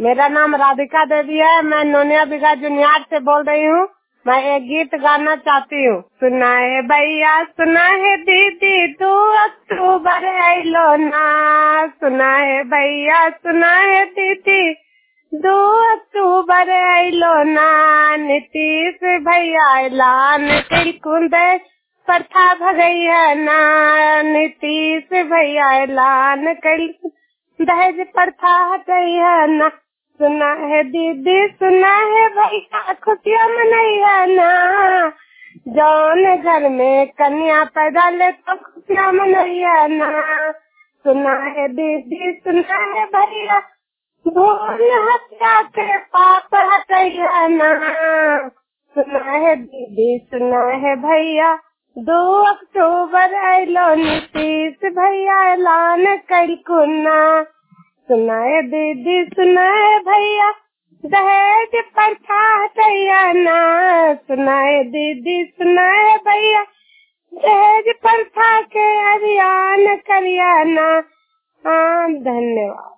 मेरा नाम राधिका देवी है। मैं नोनिया बिगा जुनियार से बोल रही हूँ। मैं एक गीत गाना चाहती हूँ। सुना है भैया सुना है दीदी 2 अक्टूबर आइलो ना। सुना है भैया सुना है दीदी 2 अक्टूबर आइलो ना। नीतीश भैया ऐलान कुंदे प्रथा भगैया ना। नीतीश भैया ऐलान दहेज प्रथा हटैया ना। सुना है दीदी सुना है भैया खुशियाँ मनैया ना। जौन घर में कन्या पैदा ले तो खुशियाँ मनैया ना। सुना है दीदी सुना है भैया भूल हत्या के पाप हटैया ना। सुना है दीदी सुना है भैया 2 अक्टूबर आइलो नीतीश भैया ऐलान कुन्ना। सुना है दीदी सुना है भैया दहेज प्रथा हटैया ना। सुना है दीदी सुना है भैया दहेज प्रथा के अभियान करिया ना। हाँ, धन्यवाद।